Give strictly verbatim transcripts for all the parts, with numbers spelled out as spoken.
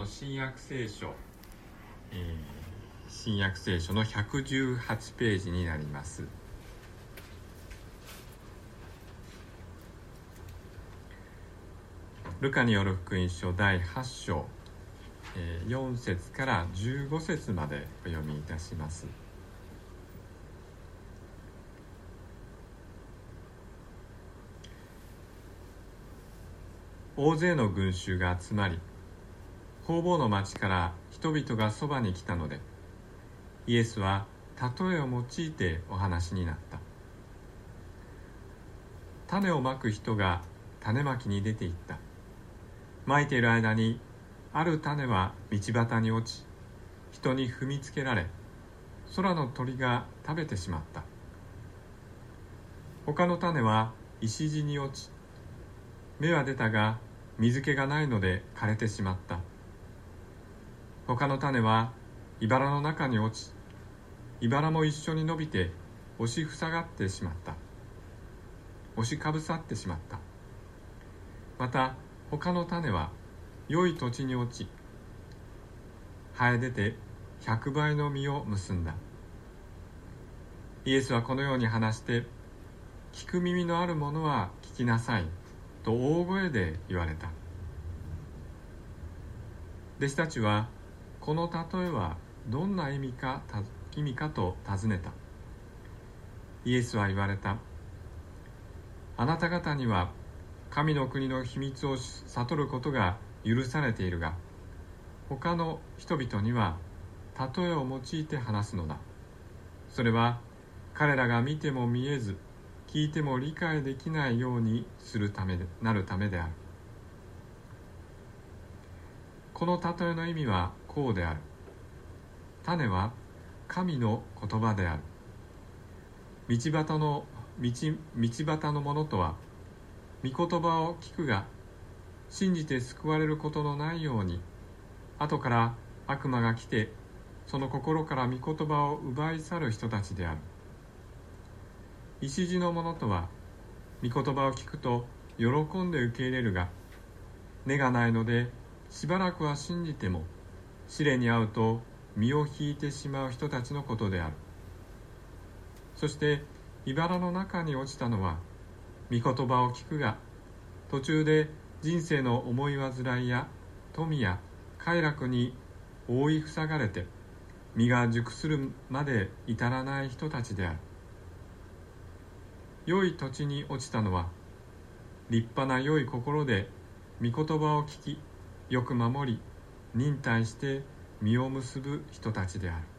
新約聖書、えー、新約聖書のひゃくじゅうはちページになります。ルカによる福音書だいはち章、えー、よん節からじゅうご節までお読みいたします。大勢の群衆が集まり、方々の町から人々がそばに来たので、イエスは例えを用いてお話になった。種をまく人が種まきに出て行った。まいている間に、ある種は道端に落ち、人に踏みつけられ、空の鳥が食べてしまった。他の種は石地に落ち、芽は出たが水気がないので枯れてしまった。他の種は茨の中に落ち、茨も一緒に伸びて押しふさがってしまった。押しかぶさってしまった。また他の種は良い土地に落ち、生え出て百倍の実を結んだ。イエスはこのように話して、聞く耳のある者は聞きなさいと大声で言われた。弟子たちは、この例えはどんな意味か、意味かと尋ねた。イエスは言われた。あなた方には神の国の秘密を悟ることが許されているが、他の人々には例えを用いて話すのだ。それは彼らが見ても見えず、聞いても理解できないようにするためでなるためである。この例えの意味はこうである。種は神の言葉である。道端の道、道端のものとは、御言葉を聞くが信じて救われることのないように、後から悪魔が来てその心から御言葉を奪い去る人たちである。石地のものとは、御言葉を聞くと喜んで受け入れるが、根がないのでしばらくは信じても、試練に遭うと身を引いてしまう人たちのことである。そして茨の中に落ちたのは、御言葉を聞くが、途中で人生の思い煩いや富や快楽に覆い塞がれて、実が熟するまで至らない人たちである。良い土地に落ちたのは、立派な良い心で御言葉を聞き、よく守り、忍耐して実を結ぶ人たちである。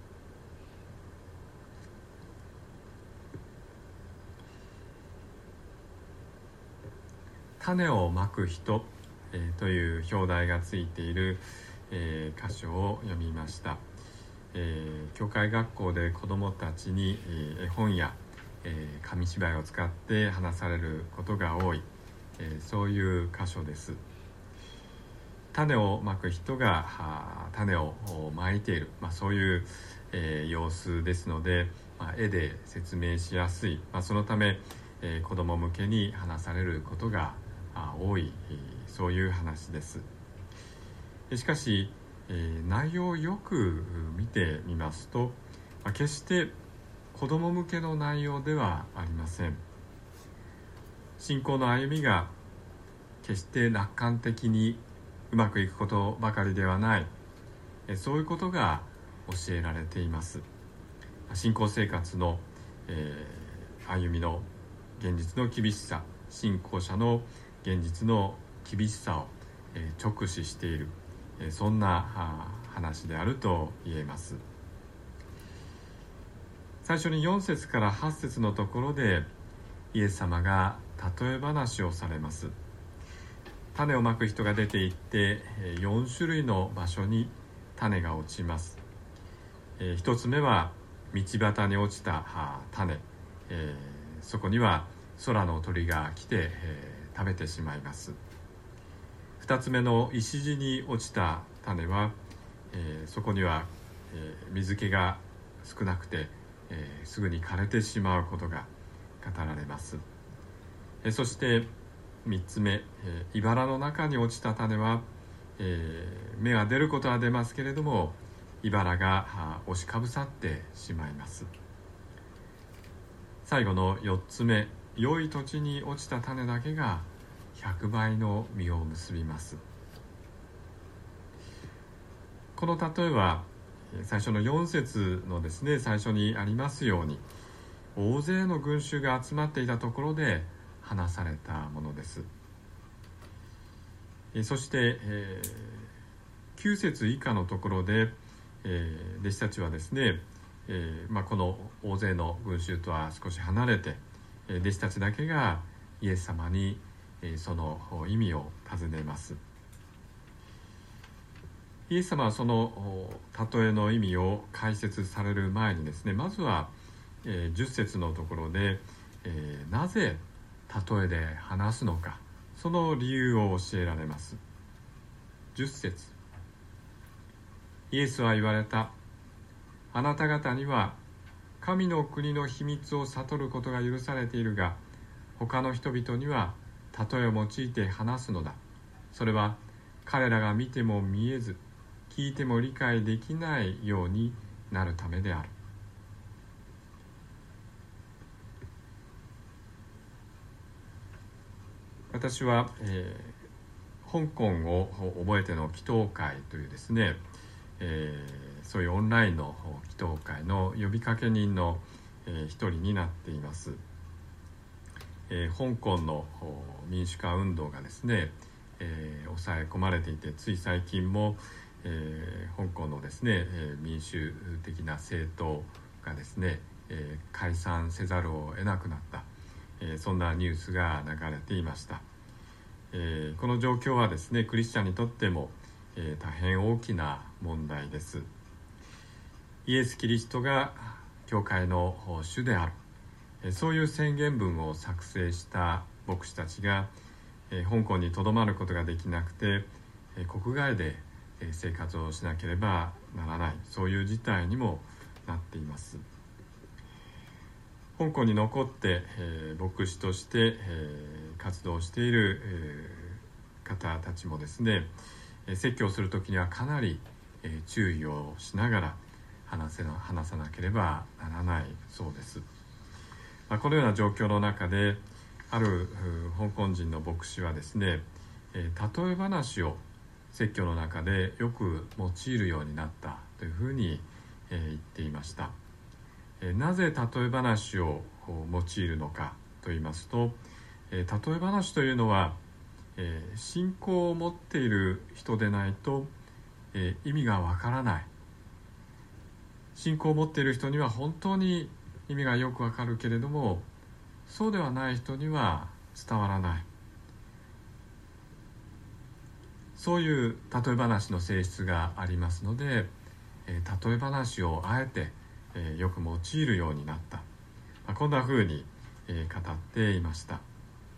種をまく人、えー、という表題がついている、えー、箇所を読みました。えー、教会学校で子どもたちに、えー、絵本や、えー、紙芝居を使って話されることが多い、えー、そういう箇所です。種をまく人が種をまいている、まあ、そういう、えー、様子ですので、まあ、絵で説明しやすい、まあ、そのため、えー、子ども向けに話されることが多い、そういう話です。しかし、えー、内容をよく見てみますと、まあ、決して子ども向けの内容ではありません。信仰の歩みが決して楽観的にうまくいくことばかりではない、そういうことが教えられています。信仰生活の、えー、歩みの現実の厳しさ、信仰者の現実の厳しさを、えー、直視している、えー、そんな話であると言えます。最初によん節からはち節のところで、イエス様が例え話をされます。種をまく人が出て行ってよん種類の場所に種が落ちます。えー、一つ目は道端に落ちた種、えー、そこには空の鳥が来て、えー、食べてしまいます。二つ目の石地に落ちた種は、えー、そこには、えー、水気が少なくて、えー、すぐに枯れてしまうことが語られます。えー、そして三つ目、えー、茨の中に落ちた種は、 えー、芽が出ることは出ますけれども、茨が押しかぶさってしまいます。最後のよっつめ、良い土地に落ちた種だけがひゃくばいの実を結びます。この例えは最初のよん節のですね、最初にありますように、大勢の群衆が集まっていたところで話されたものです。そして、えー、きゅう節以下のところで、えー、弟子たちはですね、えーまあ、この大勢の群衆とは少し離れて、弟子たちだけがイエス様にその意味を尋ねます。イエス様はその例えの意味を解説される前にですね、まずはじゅっ節のところで、えー、なぜ例えで話すのか、その理由を教えられます。じゅっ節、イエスは言われた。あなた方には神の国の秘密を悟ることが許されているが、他の人々には例えを用いて話すのだ。それは彼らが見ても見えず、聞いても理解できないようになるためである。私は、えー、香港を覚えての祈祷会というですね、えー、そういうオンラインの祈祷会の呼びかけ人の、えー、一人になっています。えー、香港の民主化運動がですね、えー、抑え込まれていて、つい最近も、えー、香港のですね、えー、民主的な政党がですね、えー、解散せざるを得なくなった、えー、そんなニュースが流れていました。えー、この状況はですね、クリスチャンにとっても、えー、大変大きな問題です。イエス・キリストが教会の主である、えー、そういう宣言文を作成した牧師たちが、えー、香港にとどまることができなくて、えー、国外で生活をしなければならない、そういう事態にもなっています。香港に残って、えー、牧師として、えー、活動している、えー、方たちもですね、説教するときにはかなり、えー、注意をしながら話せな、話さなければならないそうです。まあ、このような状況の中で、ある香港人の牧師はですね、えー、例え話を説教の中でよく用いるようになったというふうに、えー、言っていました。えー、なぜ例え話を用いるのかと言いますと、えー、例え話というのは、えー、信仰を持っている人でないと、えー、意味がわからない。信仰を持っている人には本当に意味がよくわかるけれども、そうではない人には伝わらない。そういう例え話の性質がありますので、えー、例え話をあえて、えー、よく用いるようになった、まあ、こんなふうに、えー、語っていました。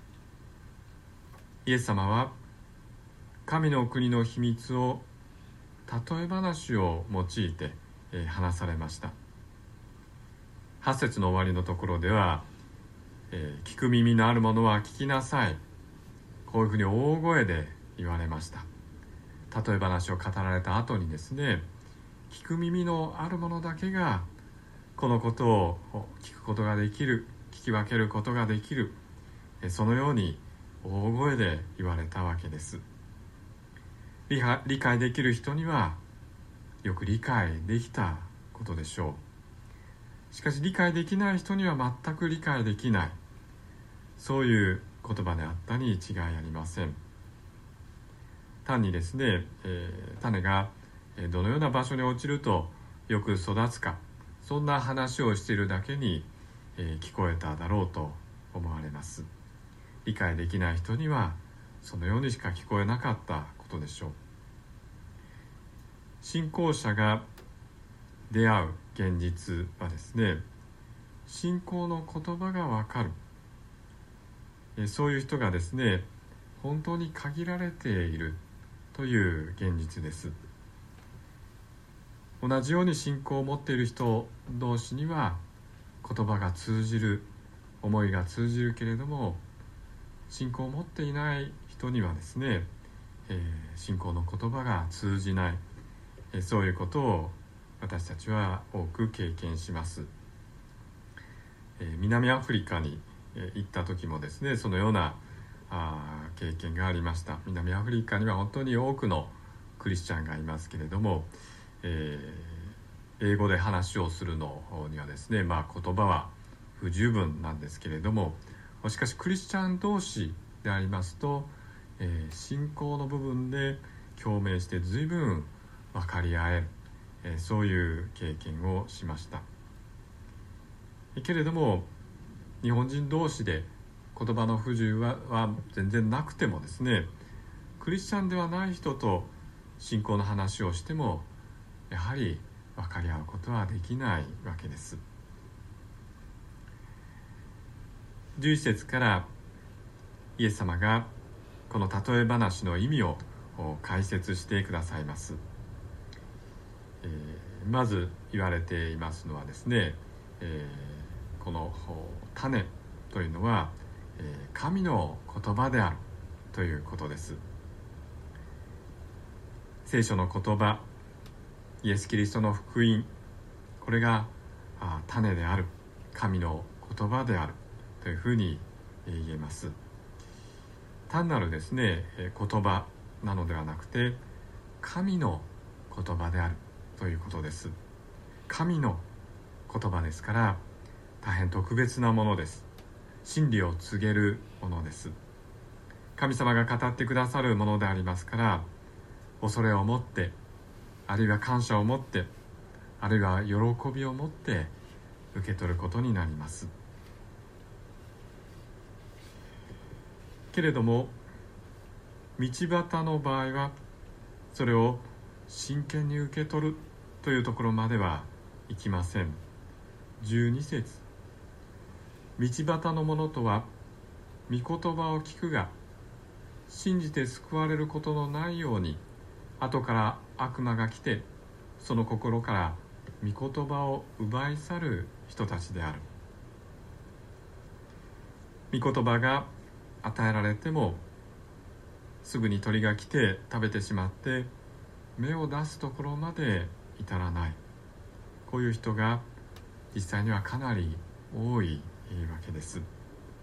イエス様は神の国の秘密を例え話を用いて、えー、話されました。はち節の終わりのところでは、えー、聞く耳のある者は聞きなさい、こういうふうに大声で言われました。例え話を語られた後にですね、聞く耳のある者だけがこのことを聞くことができる、聞き分けることができる、そのように大声で言われたわけです。理理解できる人にはよく理解できたことでしょう。しかし理解できない人には全く理解できない、そういう言葉であったに違いありません。単にですね、えー、種がどのような場所に落ちるとよく育つか、そんな話をしているだけに、えー、聞こえただろうと思われます。理解できない人にはそのようにしか聞こえなかったことでしょう。信仰者が出会う現実はですね、信仰の言葉がわかる、えー、そういう人がですね、本当に限られているという現実です。同じように信仰を持っている人同士には言葉が通じる、思いが通じるけれども、信仰を持っていない人にはですね、 えー、信仰の言葉が通じない、えー、そういうことを私たちは多く経験します。えー、南アフリカに、えー、行った時もですね、そのようなあ経験がありました。南アフリカには本当に多くのクリスチャンがいますけれども、えー、英語で話をするのにはですね、まあ、言葉は不十分なんですけれども、しかしクリスチャン同士でありますと、えー、信仰の部分で共鳴して随分分かり合える、えー、そういう経験をしました。けれども日本人同士で言葉の不自由 は, は全然なくてもですね、クリスチャンではない人と信仰の話をしてもやはり分かり合うことはできないわけです。じゅういち節からイエス様がこの例え話の意味を解説してくださいます。えー、まず言われていますのはですね、えー、この種というのは神の言葉であるということです。聖書の言葉、イエス・キリストの福音、これが種である、神の言葉であるというふうに言えます。単なるですね、言葉なのではなくて神の言葉であるということです。神の言葉ですから大変特別なものです。真理を告げるものです。神様が語ってくださるものでありますから、恐れを持って、あるいは感謝を持って、あるいは喜びを持って受け取ることになります。けれども道端の場合はそれを真剣に受け取るというところまではいきません。じゅうに節、道端のものとは御言葉を聞くが信じて救われることのないように後から悪魔が来てその心から御言葉を奪い去る人たちである。御言葉が与えられてもすぐに鳥が来て食べてしまって芽を出すところまで至らない、こういう人が実際にはかなり多いわけです。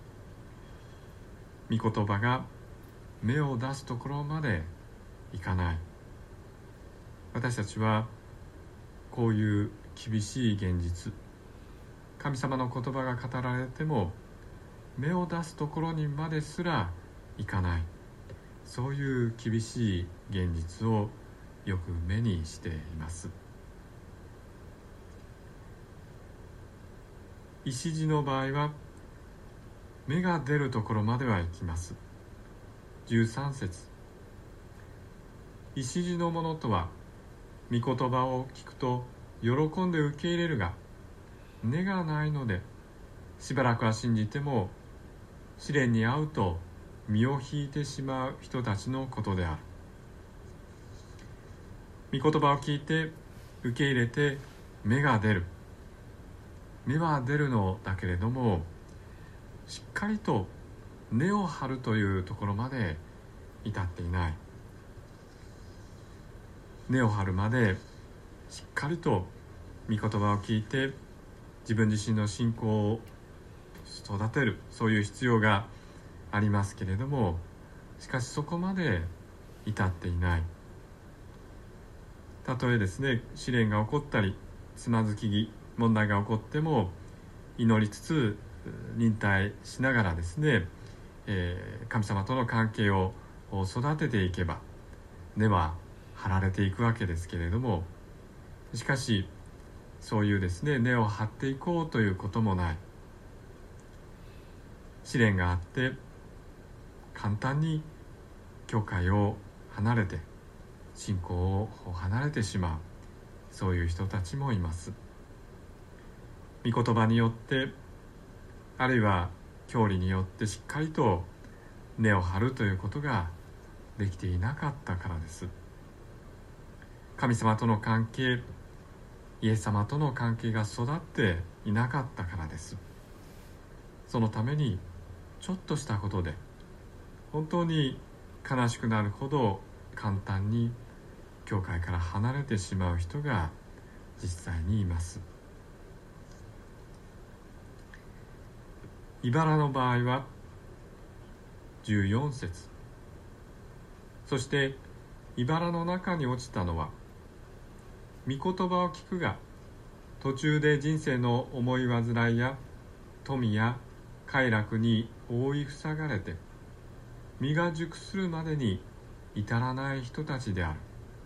御言葉が芽を出すところまでいかない、私たちはこういう厳しい現実、神様の言葉が語られても芽を出すところにまですらいかない、そういう厳しい現実をよく目にしています。石地の場合は芽が出るところまでは行きます。じゅうさん節、石地のものとは御言葉を聞くと喜んで受け入れるが根がないのでしばらくは信じても試練に遭うと身を引いてしまう人たちのことである。御言葉を聞いて受け入れて芽が出る、芽は出るのだけれどもしっかりと根を張るというところまで至っていない。根を張るまでしっかりと御言葉を聞いて自分自身の信仰を育てる、そういう必要がありますけれども、しかしそこまで至っていない。たとえですね、試練が起こったりつまずき問題が起こっても祈りつつ忍耐しながらですね、えー、神様との関係を育てていけば根は張られていくわけですけれども、しかしそういうですね根を張っていこうということもない。試練があって簡単に教会を離れて信仰を離れてしまう、そういう人たちもいます。御言葉によってあるいは教理によってしっかりと根を張るということができていなかったからです。神様との関係、イエス様との関係が育っていなかったからです。そのためにちょっとしたことで本当に悲しくなるほど簡単に教会から離れてしまう人が実際にいます。茨の場合はじゅうよん節、そして茨の中に落ちたのは、御言葉を聞くが途中で人生の思い煩いや富や快楽に覆い塞がれて実が熟するまでに至らない人たちである。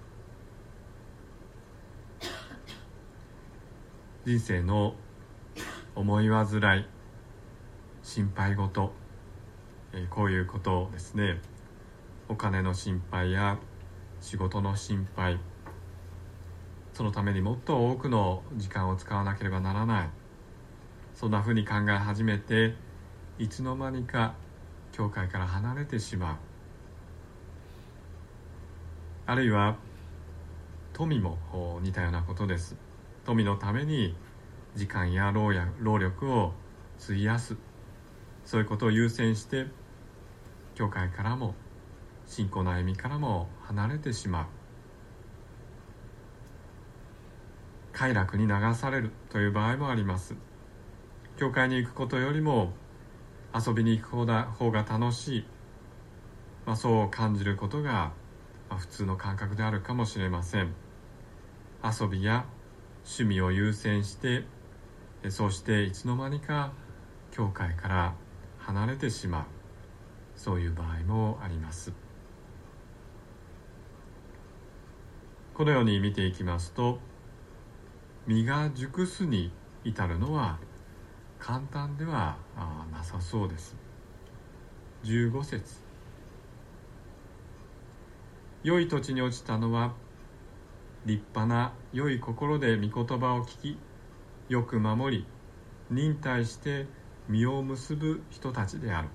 人生の思い煩い、心配事、えー、こういうことですね。お金の心配や仕事の心配、そのためにもっと多くの時間を使わなければならない、そんなふうに考え始めて、いつの間にか教会から離れてしまう。あるいは富も似たようなことです。富のために時間や労や労力を費やす、そういうことを優先して教会からも信仰の歩みからも離れてしまう。快楽に流されるという場合もあります。教会に行くことよりも遊びに行く方が、方が楽しい、まあ、そう感じることが、まあ、普通の感覚であるかもしれません。遊びや趣味を優先して、そうしていつの間にか教会から離れてしまう、そういう場合もあります。このように見ていきますと、実が熟すに至るのは簡単ではなさそうです。じゅうご節、良い土地に落ちたのは立派な良い心で御言葉を聞き、よく守り忍耐して実を結ぶ人たちである。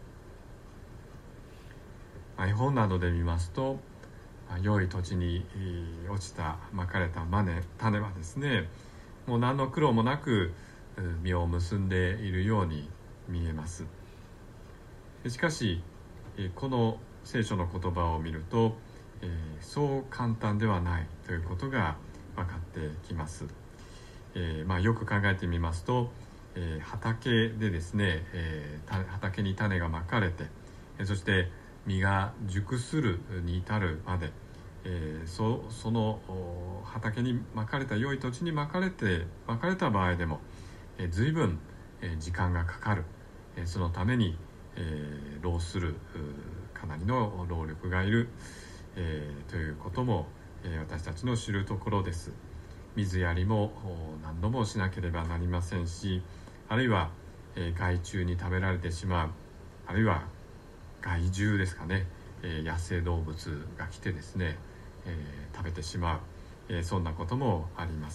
絵本などで見ますと、良い土地に落ちたまかれた種はですね、もう何の苦労もなく実を結んでいるように見えます。しかしこの聖書の言葉を見ると、えー、そう簡単ではないということが分かってきます。えーまあ、よく考えてみますと、えー、畑でですね、えー、畑に種がまかれて、そして実が熟するに至るまで、えー、そ, その畑にまかれた良い土地にまかれてまかれた場合でも、えー、随分、えー、時間がかかる、えー、そのために、えー、労するかなりの労力がいる、えー、ということも、えー、私たちの知るところです。水やりも何度もしなければなりませんし、あるいは、えー、害虫に食べられてしまう、あるいは害獣ですかね、えー、野生動物が来てですね、えー、食べてしまう、えー、そんなこともあります。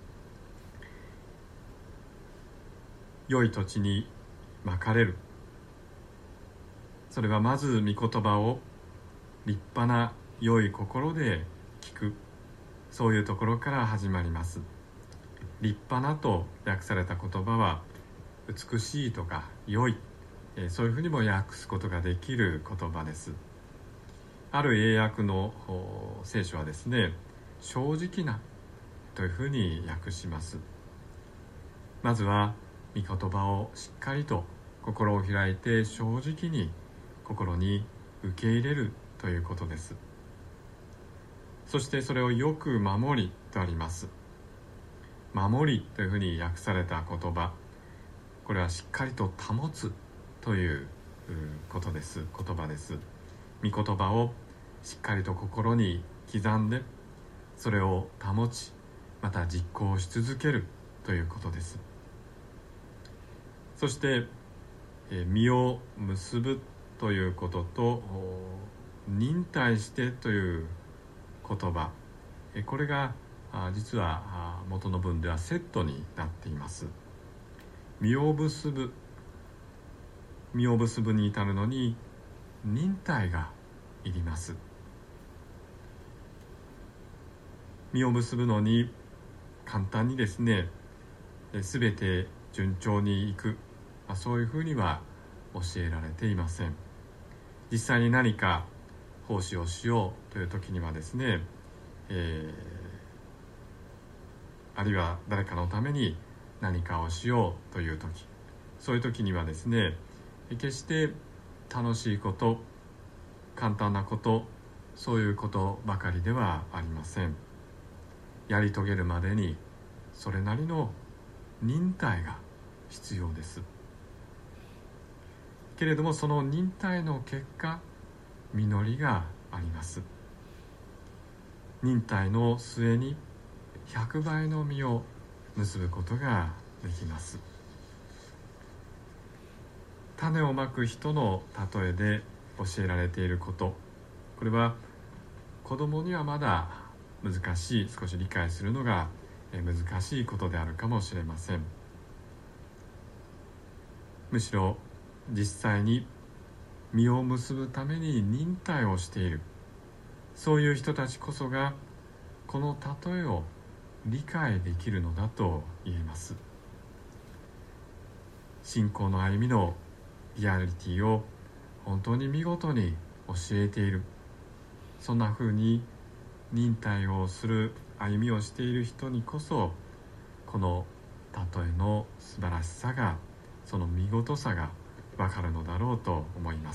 良い土地にまかれる、それはまず御言葉を立派な良い心で聞く、そういうところから始まります。立派なと訳された言葉は美しいとか良い、えー、そういうふうにも訳すことができる言葉です。ある英訳の聖書はですね、正直なというふうに訳します。まずは御言葉をしっかりと心を開いて正直に心に受け入れるということです。そしてそれをよく守りとあります。守りというふうに訳された言葉、これはしっかりと保つということです。言葉です。御言葉をしっかりと心に刻んで、それを保ち、また実行し続けるということです。そして実を結ぶということと、忍耐してという言葉、これが実は元の文ではセットになっています。実を結ぶ、実を結ぶに至るのに忍耐がいります。実を結ぶのに簡単にですね、すべて順調にいく、そういうふうには教えられていません。実際に何か奉仕をしようという時にはですね、えー、あるいは誰かのために何かをしようという時、そういう時にはですね、決して楽しいこと、簡単なこと、そういうことばかりではありません。やり遂げるまでにそれなりの忍耐が必要です。けれども、その忍耐の結果、実りがあります。忍耐の末にひゃくばいの実を結ぶことができます。種をまく人の例えで教えられていること、これは子供にはまだ難しい、少し理解するのが難しいことであるかもしれません。むしろ実際に実を結ぶために忍耐をしている、そういう人たちこそがこの例えを理解できるのだと言えます。信仰の歩みのリアリティを本当に見事に教えている、そんなふうに忍耐をする歩みをしている人にこそ、この例えの素晴らしさが、その見事さがわかるのだろうと思います。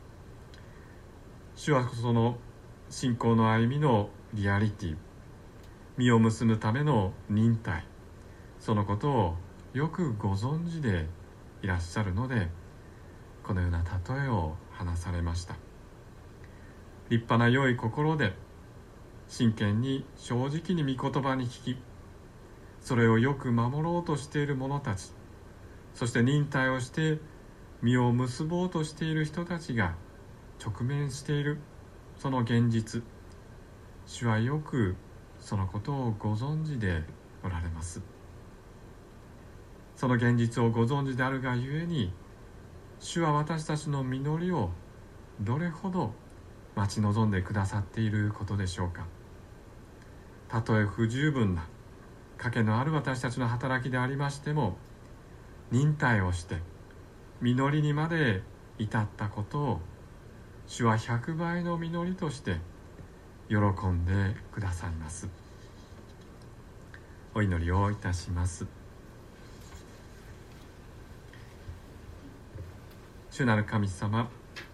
主はその信仰の歩みのリアリティ、実を結ぶための忍耐、そのことをよくご存知でいらっしゃるので、このような例えを話されました。立派な良い心で真剣に正直に御言葉に聞き、それをよく守ろうとしている者たち、そして忍耐をして実を結ぼうとしている人たちが直面しているその現実、主はよくそのことをご存知でおられます。その現実をご存知であるがゆえに、主は私たちの実りをどれほど待ち望んでくださっていることでしょうか。たとえ不十分な賭けのある私たちの働きでありましても、忍耐をして実りにまで至ったことを主はひゃくばいの実りとして喜んでくださいます。お祈りをいたします。主なる神様、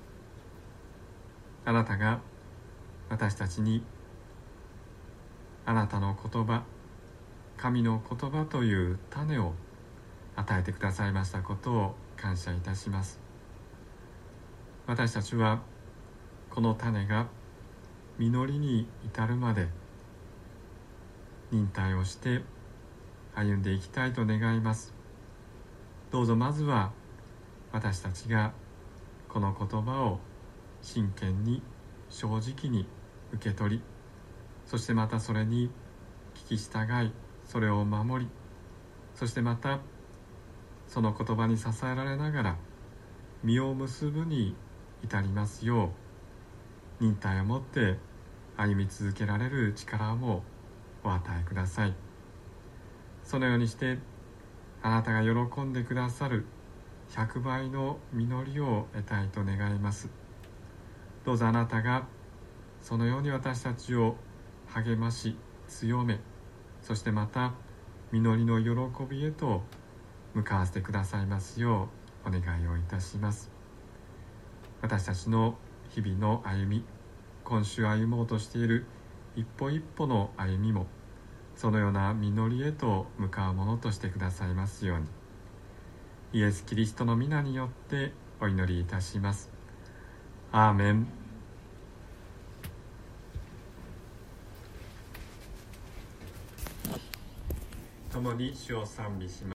あなたが私たちにあなたの言葉、神の言葉という種を与えてくださいましたことを感謝いたします。私たちはこの種が実りに至るまで忍耐をして歩んでいきたいと願います。どうぞまずは私たちがこの言葉を真剣に正直に受け取り、そしてまたそれに聞き従い、それを守り、そしてまたその言葉に支えられながら実を結ぶに至りますよう、忍耐を持って歩み続けられる力もお与えください。そのようにしてあなたが喜んでくださるひゃくばいの実りを得たいと願います。どうぞあなたがそのように私たちを励まし強め、そしてまた実りの喜びへと向かわせてくださいますようお願いをいたします。私たちの日々の歩み、今週歩もうとしている一歩一歩の歩みも、そのような実りへと向かうものとしてくださいますように、イエス・キリストの皆によってお祈りいたします。アーメン。共に主を賛美します。